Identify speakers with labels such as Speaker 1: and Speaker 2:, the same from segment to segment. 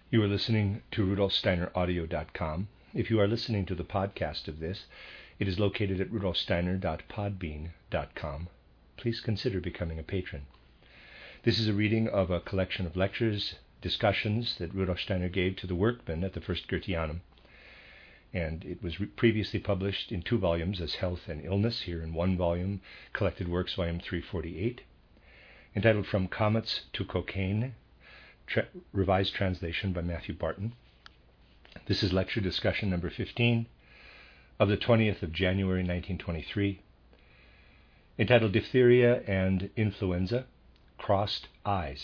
Speaker 1: You are listening to rudolfsteineraudio.com. If you are listening to the podcast of this, it is located at rudolfsteiner.podbean.com. Please consider becoming a patron. This is a reading of a collection of lectures, discussions that Rudolf Steiner gave to the workmen at the First Goetheanum. And it was previously published in 2 volumes as Health and Illness, here in 1 volume, Collected Works, volume 348, entitled From Comets to Cocaine, revised translation by Matthew Barton. This is lecture discussion number 15 of the 20th of January 1923, entitled Diphtheria and Influenza, Crossed Eyes.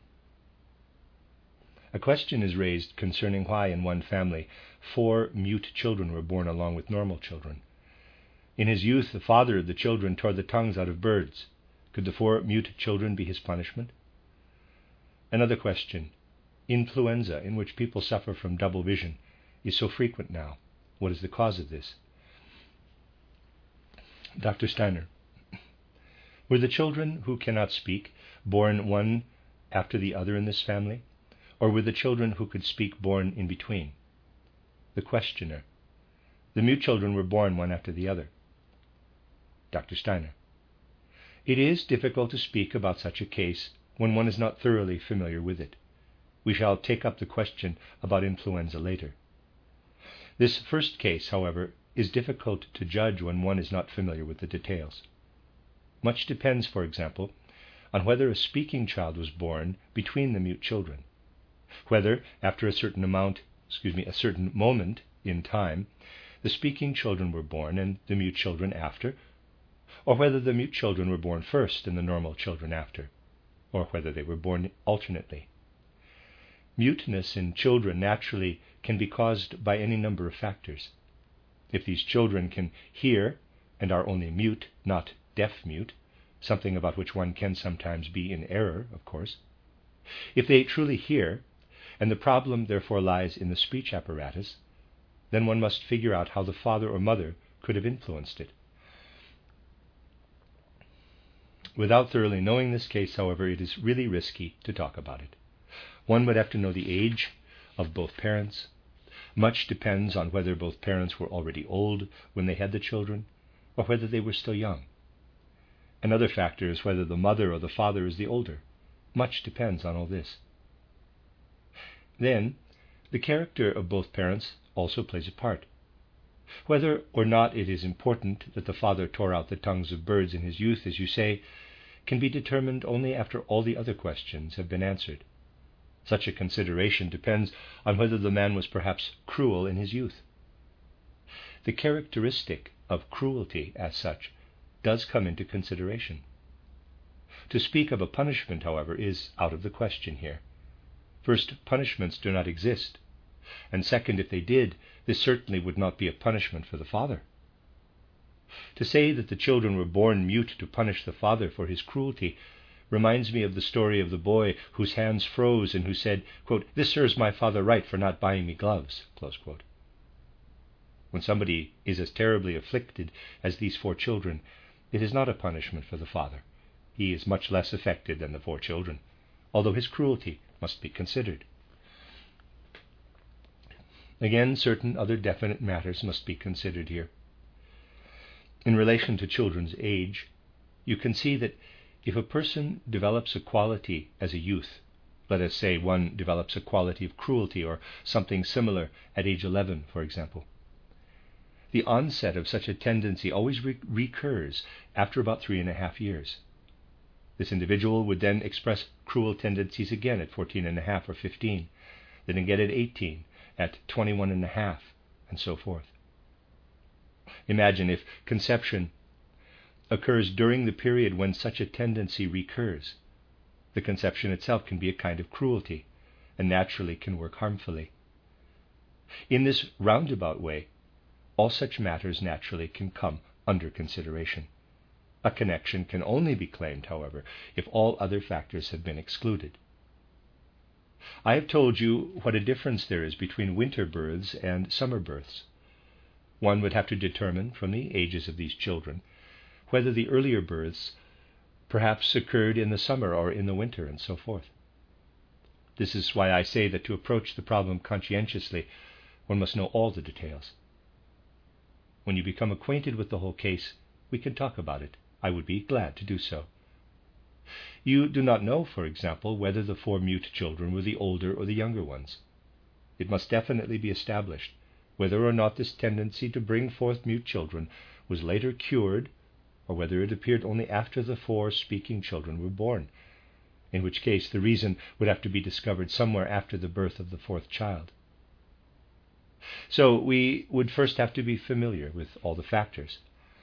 Speaker 1: A question is raised concerning why in one family 4 mute children were born along with normal children. In his youth, the father of the children tore the tongues out of birds. Could the 4 mute children be his punishment? Another question. Influenza, in which people suffer from double vision, is so frequent now. What is the cause of this? Dr. Steiner. Were the children who cannot speak born one after the other in this family? Or were the children who could speak born in between? The questioner. The mute children were born one after the other. Dr. Steiner. It is difficult to speak about such a case when one is not thoroughly familiar with it. We shall take up the question about influenza later. This first case, however, is difficult to judge when one is not familiar with the details. Much depends, for example, on whether a speaking child was born between the mute children, whether, after a certain moment in time, the speaking children were born and the mute children after, or whether the mute children were born first and the normal children after, or whether they were born alternately. Muteness in children naturally can be caused by any number of factors. If these children can hear and are only mute, not deaf-mute, something about which one can sometimes be in error, of course. If they truly hear, and the problem therefore lies in the speech apparatus, then one must figure out how the father or mother could have influenced it. Without thoroughly knowing this case, however, it is really risky to talk about it. One would have to know the age of both parents. Much depends on whether both parents were already old when they had the children, or whether they were still young. Another factor is whether the mother or the father is the older. Much depends on all this. Then, the character of both parents also plays a part. Whether or not it is important that the father tore out the tongues of birds in his youth, as you say, can be determined only after all the other questions have been answered. Such a consideration depends on whether the man was perhaps cruel in his youth. The characteristic of cruelty, as such, does come into consideration. To speak of a punishment, however, is out of the question here. First, punishments do not exist, and second, if they did, this certainly would not be a punishment for the father. To say that the children were born mute to punish the father for his cruelty reminds me of the story of the boy whose hands froze and who said, quote, "This serves my father right for not buying me gloves," close quote. When somebody is as terribly afflicted as these 4 children, it is not a punishment for the father. He is much less affected than the 4 children, although his cruelty must be considered. Again, certain other definite matters must be considered here. In relation to children's age, you can see that if a person develops a quality as a youth, let us say one develops a quality of cruelty or something similar at age 11, for example, the onset of such a tendency always recurs after about 3.5 years. This individual would then express cruel tendencies again at 14.5 or 15, then again at 18, at 21.5, and so forth. Imagine if conception occurs during the period when such a tendency recurs. The conception itself can be a kind of cruelty, and naturally can work harmfully. In this roundabout way, all such matters naturally can come under consideration. A connection can only be claimed, however, if all other factors have been excluded. I have told you what a difference there is between winter births and summer births. One would have to determine from the ages of these children whether the earlier births perhaps occurred in the summer or in the winter, and so forth. This is why I say that to approach the problem conscientiously, one must know all the details. When you become acquainted with the whole case, we can talk about it. I would be glad to do so. You do not know, for example, whether the 4 mute children were the older or the younger ones. It must definitely be established whether or not this tendency to bring forth mute children was later cured, or whether it appeared only after the 4 speaking children were born, in which case the reason would have to be discovered somewhere after the birth of the 4th child. So we would first have to be familiar with all the factors.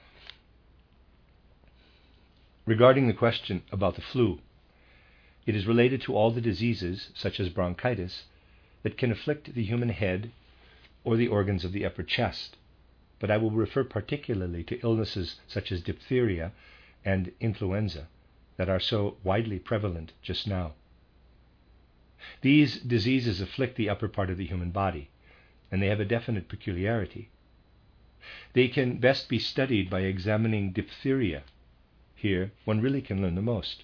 Speaker 1: Regarding the question about the flu, it is related to all the diseases, such as bronchitis, that can afflict the human head or the organs of the upper chest, but I will refer particularly to illnesses such as diphtheria and influenza that are so widely prevalent just now. These diseases afflict the upper part of the human body, and they have a definite peculiarity. They can best be studied by examining diphtheria. Here, one really can learn the most.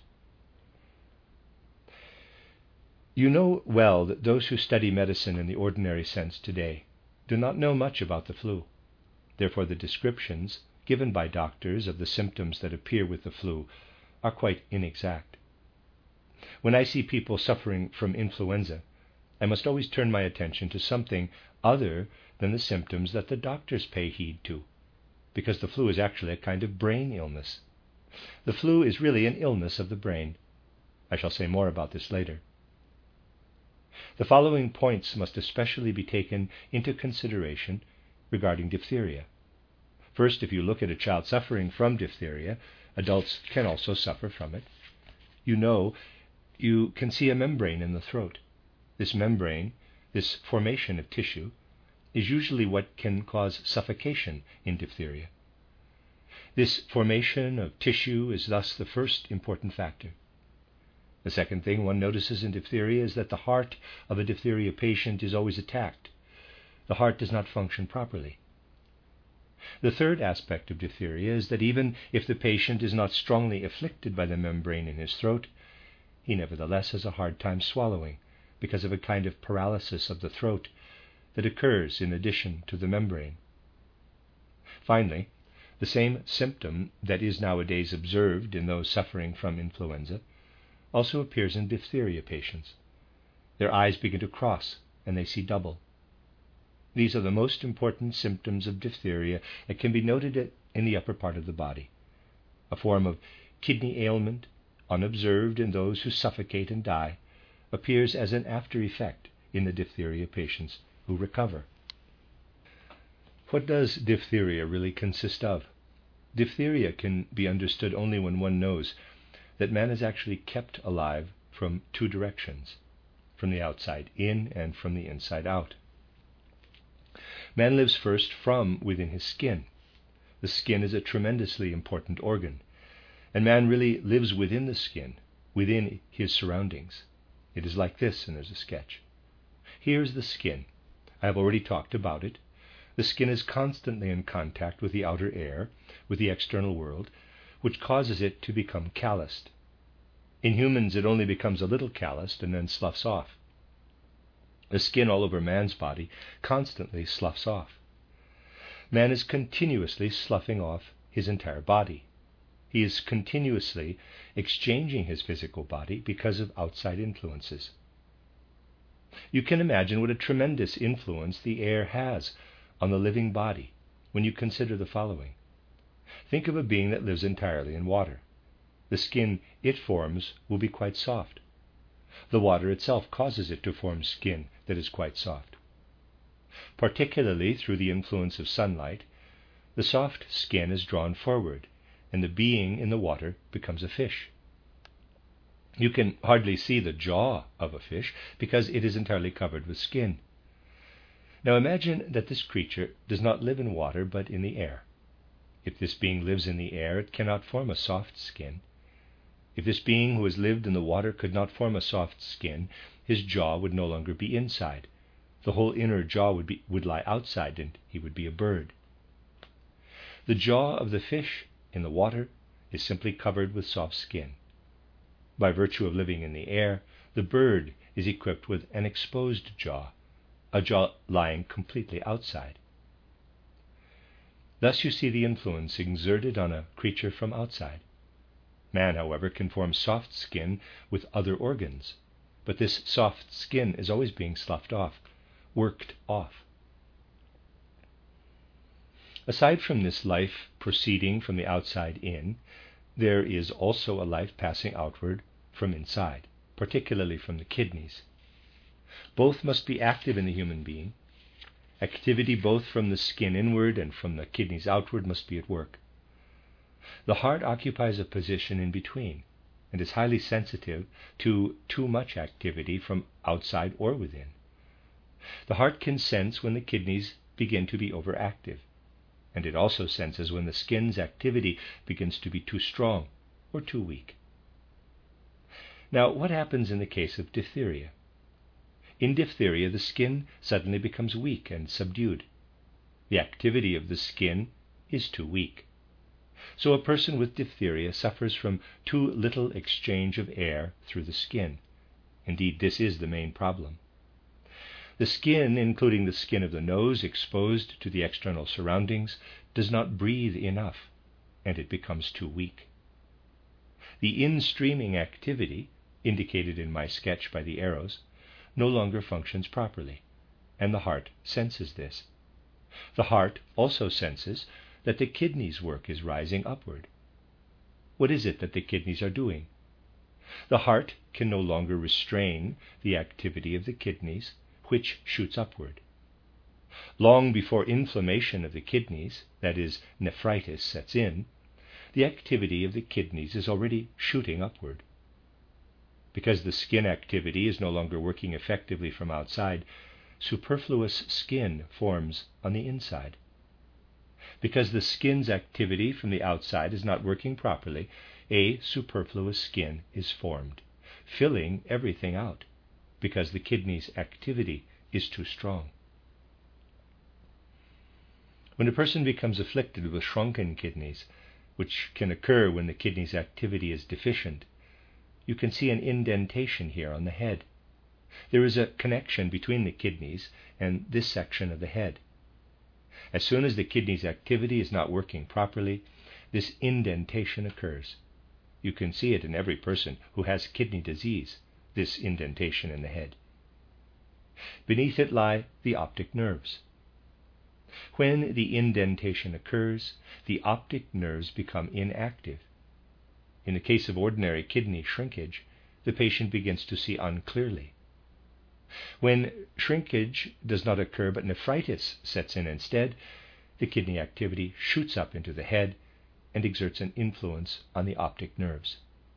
Speaker 1: You know well that those who study medicine in the ordinary sense today do not know much about the flu. Therefore, the descriptions given by doctors of the symptoms that appear with the flu are quite inexact. When I see people suffering from influenza, I must always turn my attention to something other than the symptoms that the doctors pay heed to, because the flu is actually a kind of brain illness. The flu is really an illness of the brain. I shall say more about this later. The following points must especially be taken into consideration regarding diphtheria. First, if you look at a child suffering from diphtheria, adults can also suffer from it. You can see a membrane in the throat. This membrane, this formation of tissue, is usually what can cause suffocation in diphtheria. This formation of tissue is thus the first important factor. The second thing one notices in diphtheria is that the heart of a diphtheria patient is always attacked. The heart does not function properly. The third aspect of diphtheria is that even if the patient is not strongly afflicted by the membrane in his throat, he nevertheless has a hard time swallowing because of a kind of paralysis of the throat that occurs in addition to the membrane. Finally, the same symptom that is nowadays observed in those suffering from influenza also appears in diphtheria patients. Their eyes begin to cross and they see double. These are the most important symptoms of diphtheria that can be noted in the upper part of the body. A form of kidney ailment, unobserved in those who suffocate and die, appears as an after effect in the diphtheria patients who recover. What does diphtheria really consist of? Diphtheria can be understood only when one knows that man is actually kept alive from 2 directions, from the outside in and from the inside out. Man lives first from within his skin. The skin is a tremendously important organ, and man really lives within the skin, within his surroundings. It is like this, and there's a sketch. Here's the skin. I have already talked about it. The skin is constantly in contact with the outer air, with the external world, which causes it to become calloused. In humans, it only becomes a little calloused and then sloughs off. The skin all over man's body constantly sloughs off. Man is continuously sloughing off his entire body. He is continuously exchanging his physical body because of outside influences. You can imagine what a tremendous influence the air has on the living body when you consider the following. Think of a being that lives entirely in water. The skin it forms will be quite soft. The water itself causes it to form skin that is quite soft. Particularly through the influence of sunlight, the soft skin is drawn forward, and the being in the water becomes a fish. You can hardly see the jaw of a fish because it is entirely covered with skin. Now imagine that this creature does not live in water but in the air. If this being lives in the air, it cannot form a soft skin. If this being who has lived in the water could not form a soft skin, his jaw would no longer be inside. The whole inner jaw would lie outside, and he would be a bird. The jaw of the fish in the water is simply covered with soft skin. By virtue of living in the air, the bird is equipped with an exposed jaw, a jaw lying completely outside. Thus you see the influence exerted on a creature from outside. Man, however, can form soft skin with other organs, but this soft skin is always being sloughed off, worked off. Aside from this life proceeding from the outside in, there is also a life passing outward from inside, particularly from the kidneys. Both must be active in the human being. Activity both from the skin inward and from the kidneys outward must be at work. The heart occupies a position in between and is highly sensitive to too much activity from outside or within. The heart can sense when the kidneys begin to be overactive, and it also senses when the skin's activity begins to be too strong or too weak. Now, what happens in the case of diphtheria? In diphtheria, the skin suddenly becomes weak and subdued. The activity of the skin is too weak. So a person with diphtheria suffers from too little exchange of air through the skin. Indeed, this is the main problem. The skin, including the skin of the nose exposed to the external surroundings, does not breathe enough, and it becomes too weak. The in-streaming activity, indicated in my sketch by the arrows, no longer functions properly, and the heart senses this. The heart also senses that the kidneys' work is rising upward. What is it that the kidneys are doing? The heart can no longer restrain the activity of the kidneys, which shoots upward. Long before inflammation of the kidneys, that is, nephritis, sets in, the activity of the kidneys is already shooting upward. Because the skin activity is no longer working effectively from outside, superfluous skin forms on the inside. Because the skin's activity from the outside is not working properly, a superfluous skin is formed, filling everything out, because the kidney's activity is too strong. When a person becomes afflicted with shrunken kidneys, which can occur when the kidney's activity is deficient, you can see an indentation here on the head. There is a connection between the kidneys and this section of the head. As soon as the kidney's activity is not working properly, this indentation occurs. You can see it in every person who has kidney disease, this indentation in the head. Beneath it lie the optic nerves. When the indentation occurs, the optic nerves become inactive. In the case of ordinary kidney shrinkage, the patient begins to see unclearly. When shrinkage does not occur but nephritis sets in instead, the kidney activity shoots up into the head and exerts an influence on the optic nerves.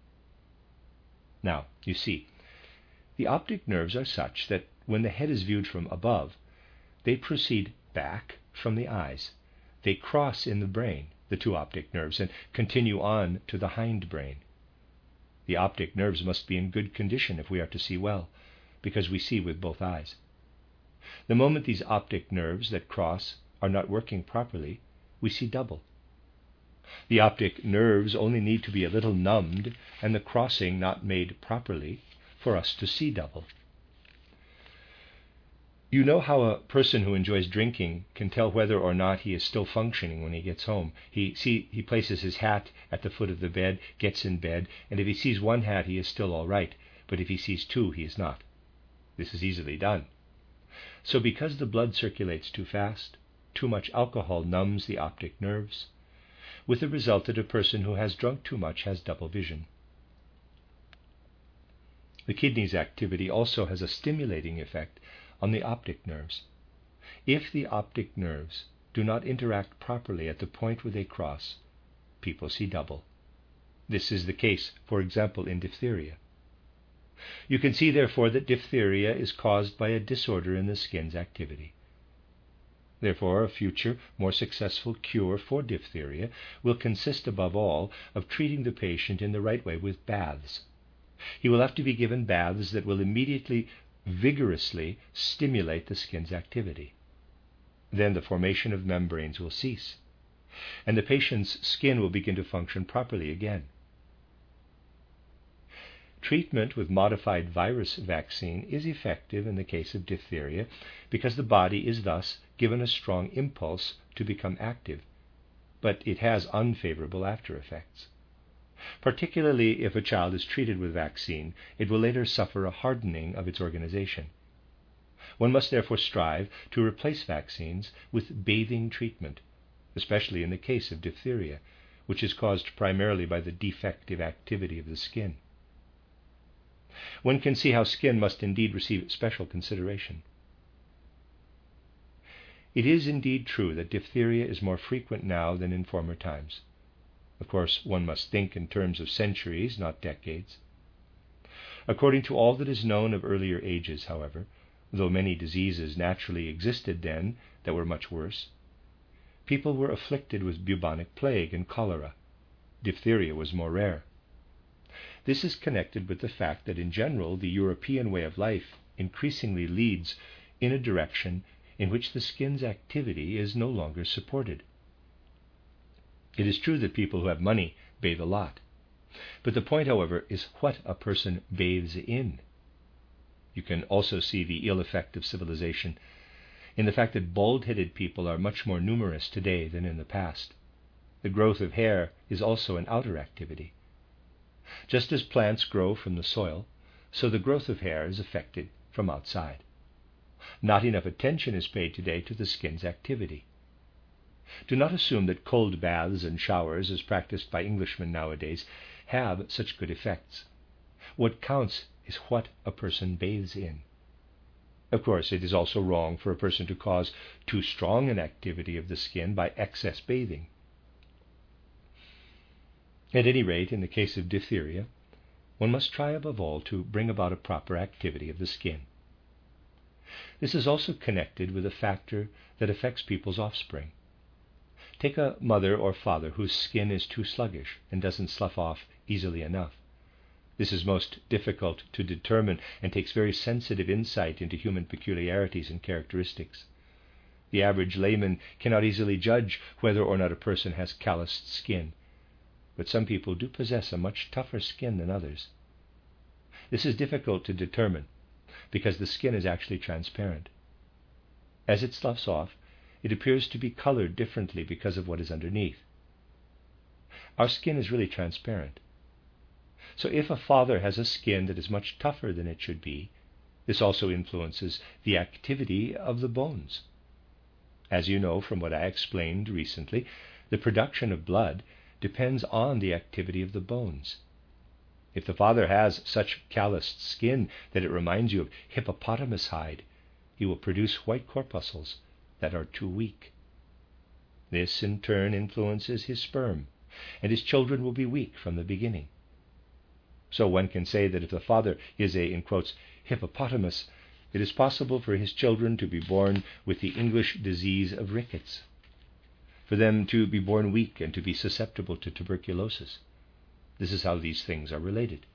Speaker 1: Now, you see, the optic nerves are such that when the head is viewed from above, they proceed back from the eyes. They cross in the brain, the two optic nerves, and continue on to the hindbrain. The optic nerves must be in good condition if we are to see well, because we see with both eyes. The moment these optic nerves that cross are not working properly, we see double. The optic nerves only need to be a little numbed and the crossing not made properly for us to see double. You know how a person who enjoys drinking can tell whether or not he is still functioning when he gets home. He places his hat at the foot of the bed, gets in bed, and if he sees one hat, he is still all right, but if he sees two, he is not. This is easily done. So because the blood circulates too fast, too much alcohol numbs the optic nerves, with the result that a person who has drunk too much has double vision. The kidney's activity also has a stimulating effect on the optic nerves. If the optic nerves do not interact properly at the point where they cross, people see double. This is the case, for example, in diphtheria. You can see, therefore, that diphtheria is caused by a disorder in the skin's activity. Therefore, a future, more successful cure for diphtheria will consist above all of treating the patient in the right way with baths. He will have to be given baths that will immediately vigorously stimulate the skin's activity. Then the formation of membranes will cease, and the patient's skin will begin to function properly again. Treatment with modified virus vaccine is effective in the case of diphtheria because the body is thus given a strong impulse to become active, but it has unfavorable after effects. Particularly if a child is treated with vaccine, it will later suffer a hardening of its organization. One must therefore strive to replace vaccines with bathing treatment, especially in the case of diphtheria, which is caused primarily by the defective activity of the skin. One can see how skin must indeed receive special consideration. It is indeed true that diphtheria is more frequent now than in former times. Of course, one must think in terms of centuries, not decades. According to all that is known of earlier ages, however, though many diseases naturally existed then that were much worse, people were afflicted with bubonic plague and cholera. Diphtheria was more rare. This is connected with the fact that in general the European way of life increasingly leads in a direction in which the skin's activity is no longer supported. It is true that people who have money bathe a lot, but the point, however, is what a person bathes in. You can also see the ill effect of civilization in the fact that bald-headed people are much more numerous today than in the past. The growth of hair is also an outer activity. Just as plants grow from the soil, so the growth of hair is affected from outside. Not enough attention is paid today to the skin's activity. Do not assume that cold baths and showers, as practiced by Englishmen nowadays, have such good effects. What counts is what a person bathes in. Of course, it is also wrong for a person to cause too strong an activity of the skin by excess bathing. At any rate, in the case of diphtheria, one must try above all to bring about a proper activity of the skin. This is also connected with a factor that affects people's offspring. Take a mother or father whose skin is too sluggish and doesn't slough off easily enough. This is most difficult to determine and takes very sensitive insight into human peculiarities and characteristics. The average layman cannot easily judge whether or not a person has calloused skin, but some people do possess a much tougher skin than others. This is difficult to determine because the skin is actually transparent. As it sloughs off, it appears to be colored differently because of what is underneath. Our skin is really transparent. So if a father has a skin that is much tougher than it should be, this also influences the activity of the bones. As you know from what I explained recently, the production of blood depends on the activity of the bones. If the father has such calloused skin that it reminds you of hippopotamus hide, he will produce white corpuscles that are too weak. This in turn influences his sperm, and his children will be weak from the beginning. So one can say that if the father is a, in quotes, hippopotamus, it is possible for his children to be born with the English disease of rickets, for them to be born weak and to be susceptible to tuberculosis. This is how these things are related.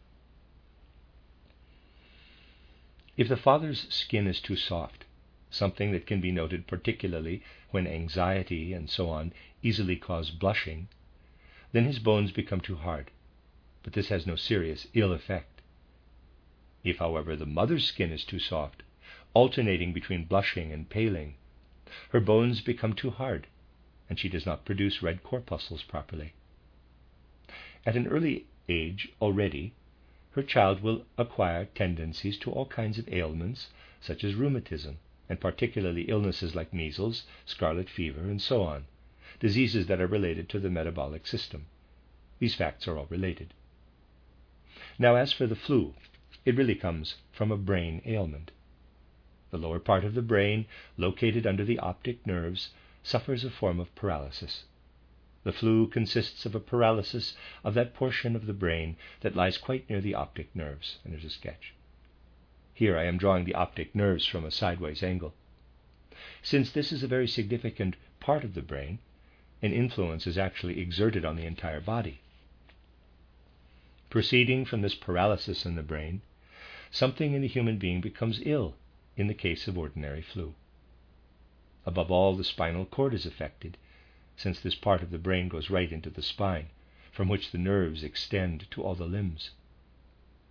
Speaker 1: If the father's skin is too soft, something that can be noted particularly when anxiety and so on easily cause blushing, then his bones become too hard, but this has no serious ill effect. If, however, the mother's skin is too soft, alternating between blushing and paling, her bones become too hard, and she does not produce red corpuscles properly. At an early age already, her child will acquire tendencies to all kinds of ailments, such as rheumatism, and particularly illnesses like measles, scarlet fever, and so on, diseases that are related to the metabolic system. These facts are all related. Now, as for the flu, it really comes from a brain ailment. The lower part of the brain, located under the optic nerves, suffers a form of paralysis. The flu consists of a paralysis of that portion of the brain that lies quite near the optic nerves, and there's a sketch. Here I am drawing the optic nerves from a sideways angle. Since this is a very significant part of the brain, an influence is actually exerted on the entire body. Proceeding from this paralysis in the brain, something in the human being becomes ill in the case of ordinary flu. Above all, the spinal cord is affected, since this part of the brain goes right into the spine, from which the nerves extend to all the limbs.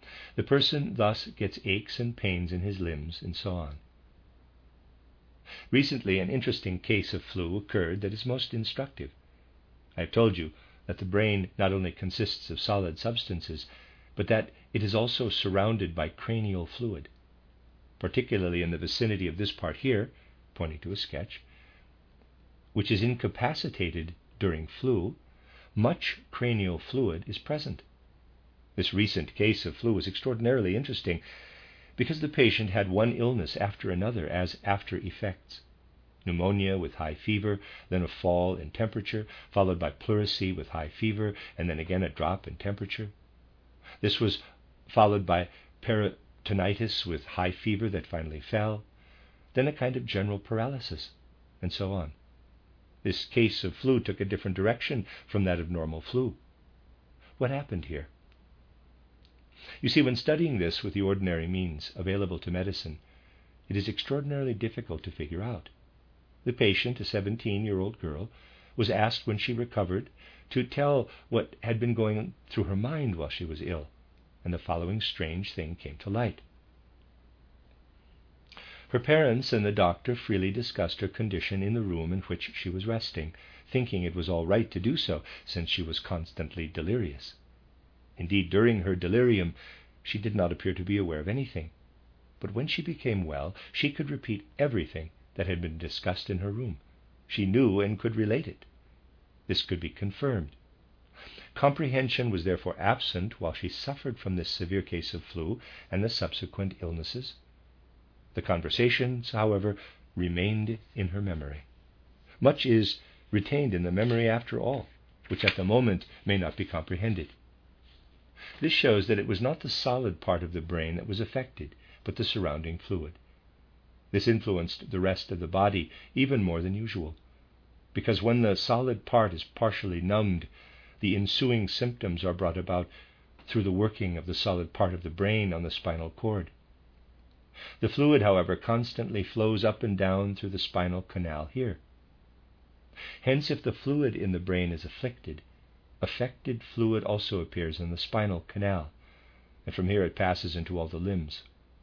Speaker 1: The person thus gets aches and pains in his limbs and so on. Recently, an interesting case of flu occurred that is most instructive. I have told you that the brain not only consists of solid substances, but that it is also surrounded by cranial fluid, particularly in the vicinity of this part here, pointing to a sketch, which is incapacitated during flu. Much cranial fluid is present. This recent case of flu was extraordinarily interesting because the patient had one illness after another as after effects. Pneumonia with high fever, then a fall in temperature, followed by pleurisy with high fever, and then again a drop in temperature. This was followed by peritonitis with high fever that finally fell, then a kind of general paralysis, and so on. This case of flu took a different direction from that of normal flu. What happened here? You see, when studying this with the ordinary means available to medicine, it is extraordinarily difficult to figure out. The patient, a 17-year-old girl, was asked when she recovered to tell what had been going through her mind while she was ill, and the following strange thing came to light. Her parents and the doctor freely discussed her condition in the room in which she was resting, thinking it was all right to do so, since she was constantly delirious. Indeed, during her delirium, she did not appear to be aware of anything. But when she became well, she could repeat everything that had been discussed in her room. She knew and could relate it. This could be confirmed. Comprehension was therefore absent while she suffered from this severe case of flu and the subsequent illnesses. The conversations, however, remained in her memory. Much is retained in the memory after all, which at the moment may not be comprehended. This shows that it was not the solid part of the brain that was affected, but the surrounding fluid. This influenced the rest of the body even more than usual, because when the solid part is partially numbed, the ensuing symptoms are brought about through the working of the solid part of the brain on the spinal cord. The fluid, however, constantly flows up and down through the spinal canal here. Hence, if the fluid in the brain is afflicted fluid also appears in the spinal canal, and from here it passes into all the limbs.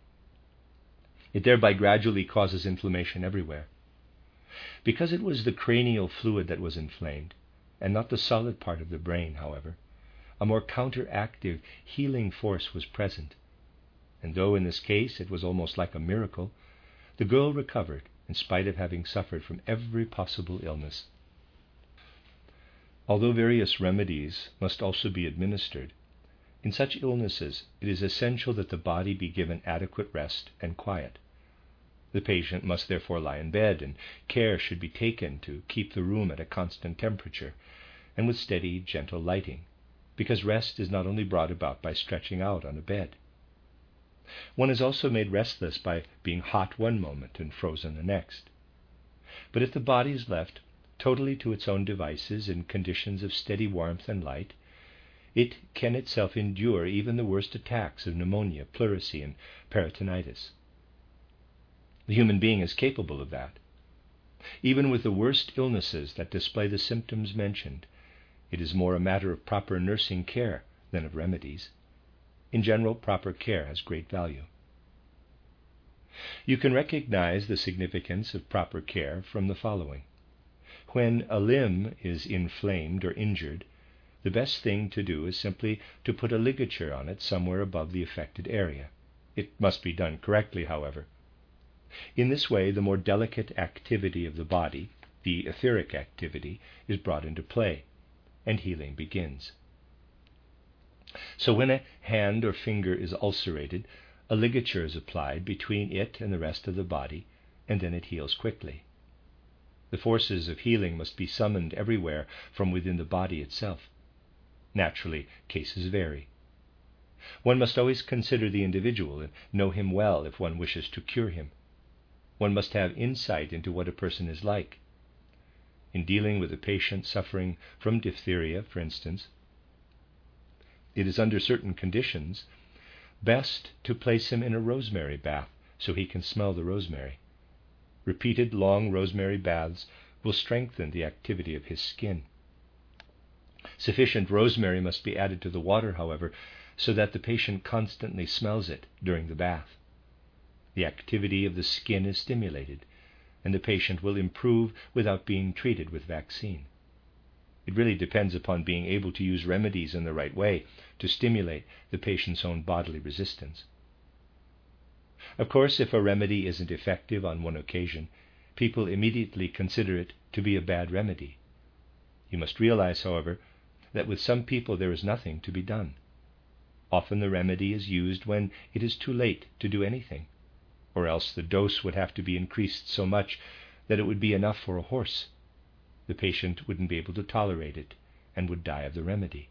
Speaker 1: It thereby gradually causes inflammation everywhere. Because it was the cranial fluid that was inflamed, and not the solid part of the brain, however, a more counteractive, healing force was present, and though in this case it was almost like a miracle, the girl recovered in spite of having suffered from every possible illness. Although various remedies must also be administered, in such illnesses it is essential that the body be given adequate rest and quiet. The patient must therefore lie in bed, and care should be taken to keep the room at a constant temperature and with steady, gentle lighting, because rest is not only brought about by stretching out on a bed. One is also made restless by being hot one moment and frozen the next. But if the body is left totally to its own devices in conditions of steady warmth and light, it can itself endure even the worst attacks of pneumonia, pleurisy, and peritonitis. The human being is capable of that. Even with the worst illnesses that display the symptoms mentioned, it is more a matter of proper nursing care than of remedies. In general, proper care has great value. You can recognize the significance of proper care from the following. When a limb is inflamed or injured, the best thing to do is simply to put a ligature on it somewhere above the affected area. It must be done correctly, however. In this way, the more delicate activity of the body, the etheric activity, is brought into play, and healing begins. So when a hand or finger is ulcerated, a ligature is applied between it and the rest of the body, and then it heals quickly. The forces of healing must be summoned everywhere from within the body itself. Naturally, cases vary. One must always consider the individual and know him well if one wishes to cure him. One must have insight into what a person is like. In dealing with a patient suffering from diphtheria, for instance, it is under certain conditions best to place him in a rosemary bath so he can smell the rosemary. Repeated long rosemary baths will strengthen the activity of his skin. Sufficient rosemary must be added to the water, however, so that the patient constantly smells it during the bath. The activity of the skin is stimulated, and the patient will improve without being treated with vaccine. It really depends upon being able to use remedies in the right way to stimulate the patient's own bodily resistance. Of course, if a remedy isn't effective on one occasion, people immediately consider it to be a bad remedy. You must realize, however, that with some people there is nothing to be done. Often the remedy is used when it is too late to do anything, or else the dose would have to be increased so much that it would be enough for a horse. The patient wouldn't be able to tolerate it and would die of the remedy.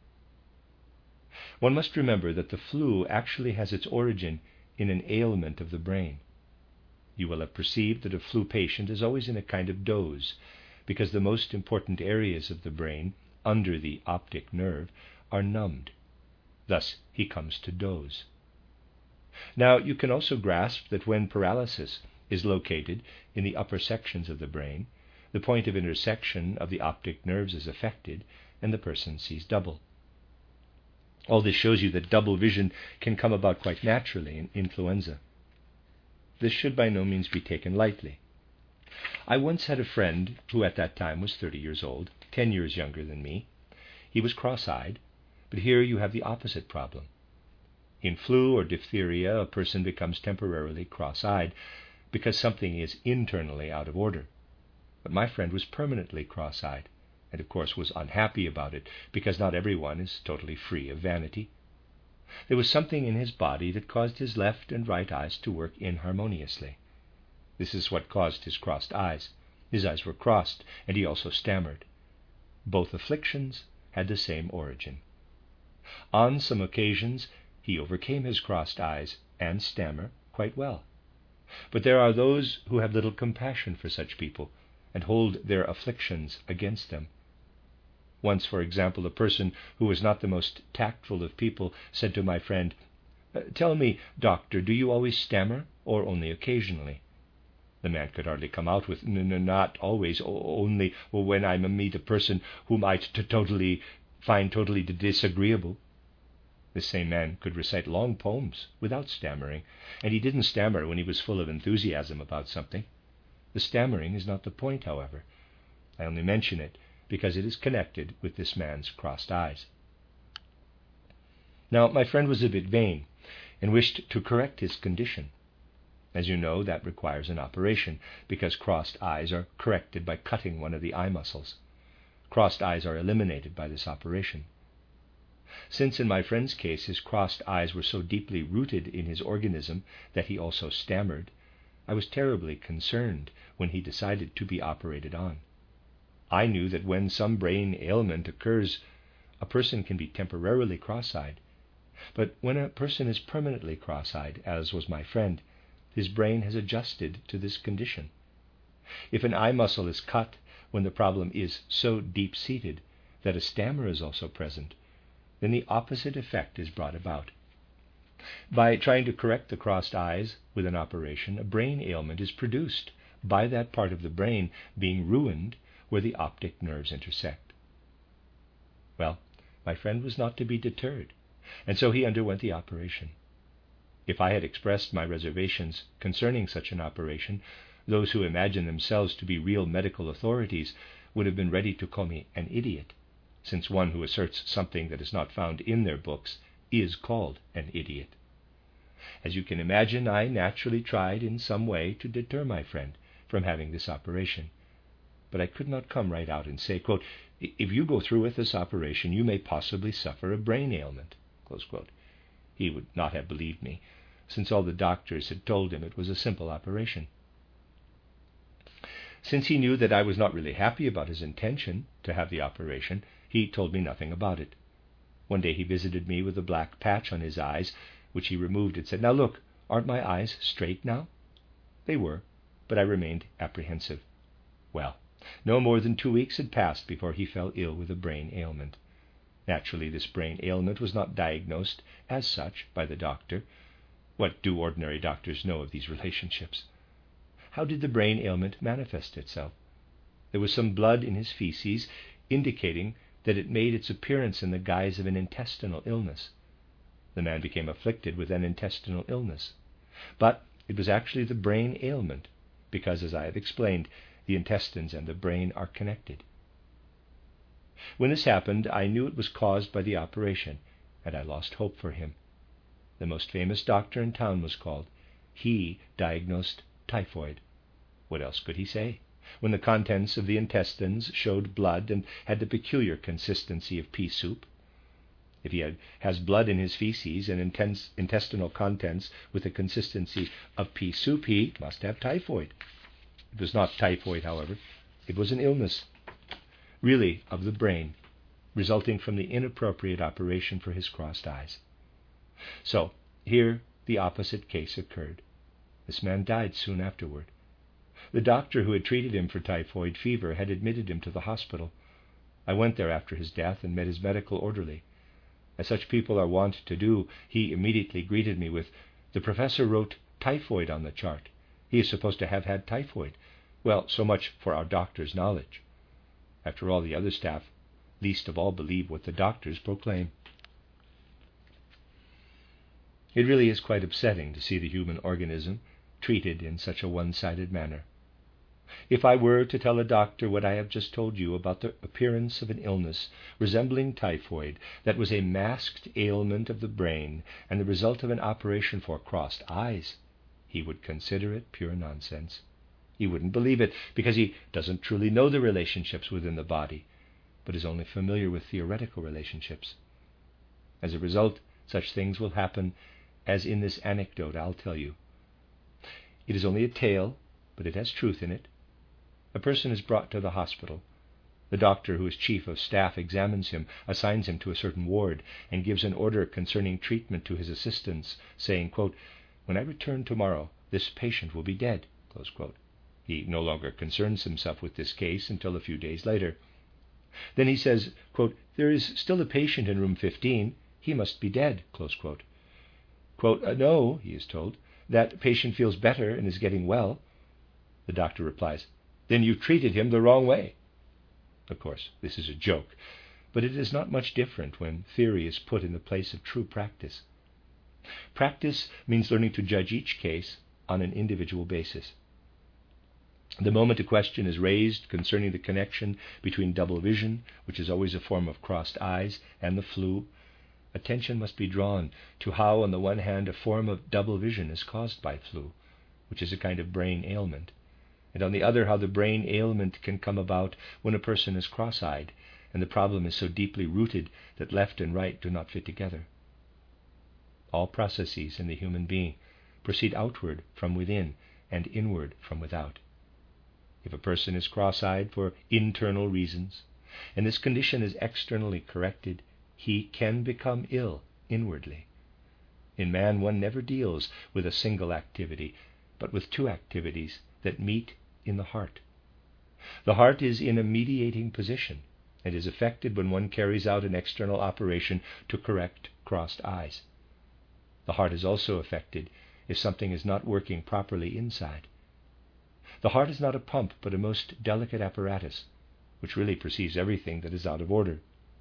Speaker 1: One must remember that the flu actually has its origin in an ailment of the brain. You will have perceived that a flu patient is always in a kind of doze, because the most important areas of the brain, under the optic nerve, are numbed. Thus he comes to doze. Now you can also grasp that when paralysis is located in the upper sections of the brain, the point of intersection of the optic nerves is affected, and the person sees double. All this shows you that double vision can come about quite naturally in influenza. This should by no means be taken lightly. I once had a friend who at that time was 30 years old, 10 years younger than me. He was cross-eyed, but here you have the opposite problem. In flu or diphtheria, a person becomes temporarily cross-eyed because something is internally out of order. But my friend was permanently cross-eyed, and of course was unhappy about it, because not everyone is totally free of vanity. There was something in his body that caused his left and right eyes to work inharmoniously. This is what caused his crossed eyes. His eyes were crossed, and he also stammered. Both afflictions had the same origin. On some occasions, he overcame his crossed eyes and stammer quite well. But there are those who have little compassion for such people and hold their afflictions against them. Once, for example, a person who was not the most tactful of people said to my friend, "Tell me, doctor, do you always stammer, or only occasionally?" The man could hardly come out with, "Not always, only when I meet a person whom I find totally disagreeable." This same man could recite long poems without stammering, and he didn't stammer when he was full of enthusiasm about something. The stammering is not the point, however. I only mention it because it is connected with this man's crossed eyes. Now, my friend was a bit vain and wished to correct his condition. As you know, that requires an operation, because crossed eyes are corrected by cutting one of the eye muscles. Crossed eyes are eliminated by this operation. Since in my friend's case his crossed eyes were so deeply rooted in his organism that he also stammered, I was terribly concerned when he decided to be operated on. I knew that when some brain ailment occurs, a person can be temporarily cross-eyed. But when a person is permanently cross-eyed, as was my friend, his brain has adjusted to this condition. If an eye muscle is cut when the problem is so deep-seated that a stammer is also present, then the opposite effect is brought about. By trying to correct the crossed eyes with an operation, a brain ailment is produced by that part of the brain being ruined where the optic nerves intersect. Well, my friend was not to be deterred, and so he underwent the operation. If I had expressed my reservations concerning such an operation, those who imagine themselves to be real medical authorities would have been ready to call me an idiot, since one who asserts something that is not found in their books is called an idiot. As you can imagine, I naturally tried in some way to deter my friend from having this operation. But I could not come right out and say, quote, "If you go through with this operation, you may possibly suffer a brain ailment," close quote. He would not have believed me, since all the doctors had told him it was a simple operation. Since he knew that I was not really happy about his intention to have the operation, he told me nothing about it. One day he visited me with a black patch on his eyes, which he removed and said, "Now look, aren't my eyes straight now?" They were, but I remained apprehensive. Well, no more than 2 weeks had passed before he fell ill with a brain ailment. Naturally, this brain ailment was not diagnosed as such by the doctor. What do ordinary doctors know of these relationships? How did the brain ailment manifest itself? There was some blood in his feces, indicating that it made its appearance in the guise of an intestinal illness. The man became afflicted with an intestinal illness. But it was actually the brain ailment, because, as I have explained, the intestines and the brain are connected. When this happened, I knew it was caused by the operation, and I lost hope for him. The most famous doctor in town was called. He diagnosed typhoid. What else could he say, when the contents of the intestines showed blood and had the peculiar consistency of pea soup? If he has blood in his feces and intestinal contents with the consistency of pea soup, he must have typhoid. It was not typhoid, however. It was an illness, really of the brain, resulting from the inappropriate operation for his crossed eyes. So, here the opposite case occurred. This man died soon afterward. The doctor who had treated him for typhoid fever had admitted him to the hospital. I went there after his death and met his medical orderly. As such people are wont to do, he immediately greeted me with, "The professor wrote typhoid on the chart. He is supposed to have had typhoid. Well, so much for our doctor's knowledge. After all, the other staff least of all believe what the doctors proclaim." It really is quite upsetting to see the human organism treated in such a one-sided manner. If I were to tell a doctor what I have just told you about the appearance of an illness resembling typhoid that was a masked ailment of the brain and the result of an operation for crossed eyes, he would consider it pure nonsense. He wouldn't believe it because he doesn't truly know the relationships within the body, but is only familiar with theoretical relationships. As a result, such things will happen as in this anecdote I'll tell you. It is only a tale, but it has truth in it. A person is brought to the hospital. The doctor, who is chief of staff, examines him, assigns him to a certain ward, and gives an order concerning treatment to his assistants, saying, quote, "When I return tomorrow, this patient will be dead." Close quote. He no longer concerns himself with this case until a few days later. Then he says, quote, "There is still a patient in room 15. He must be dead." Close quote. Quote, "No," he is told, "that patient feels better and is getting well." The doctor replies, "Then you treated him the wrong way." Of course, this is a joke, but it is not much different when theory is put in the place of true practice. Practice means learning to judge each case on an individual basis. The moment a question is raised concerning the connection between double vision, which is always a form of crossed eyes, and the flu, attention must be drawn to how, on the one hand, a form of double vision is caused by flu, which is a kind of brain ailment, and on the other, how the brain ailment can come about when a person is cross-eyed, and the problem is so deeply rooted that left and right do not fit together. All processes in the human being proceed outward from within and inward from without. If a person is cross-eyed for internal reasons, and this condition is externally corrected, he can become ill inwardly. In man, one never deals with a single activity, but with two activities that meet in the heart. The heart is in a mediating position and is affected when one carries out an external operation to correct crossed eyes. The heart is also affected if something is not working properly inside. The heart is not a pump, but a most delicate apparatus, which really perceives everything that is out of order.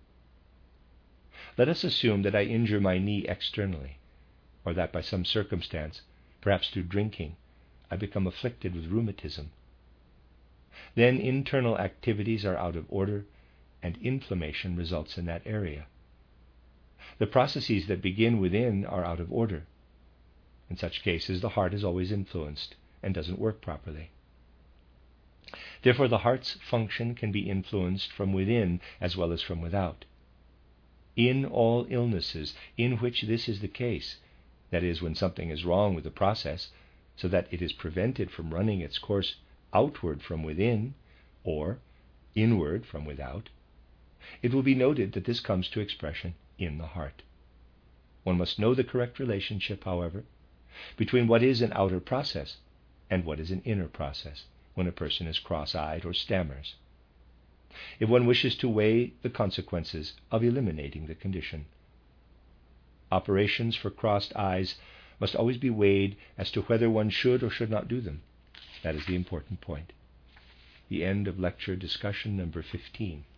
Speaker 1: Let us assume that I injure my knee externally, or that by some circumstance, perhaps through drinking, I become afflicted with rheumatism. Then internal activities are out of order, and inflammation results in that area. The processes that begin within are out of order. In such cases, the heart is always influenced and doesn't work properly. Therefore, the heart's function can be influenced from within as well as from without. In all illnesses in which this is the case, that is, when something is wrong with the process, so that it is prevented from running its course outward from within, or inward from without, it will be noted that this comes to expression in the heart. One must know the correct relationship, however, between what is an outer process and what is an inner process when a person is cross-eyed or stammers, if one wishes to weigh the consequences of eliminating the condition. Operations for crossed eyes must always be weighed as to whether one should or should not do them. That is the important point. The end of lecture discussion number 15.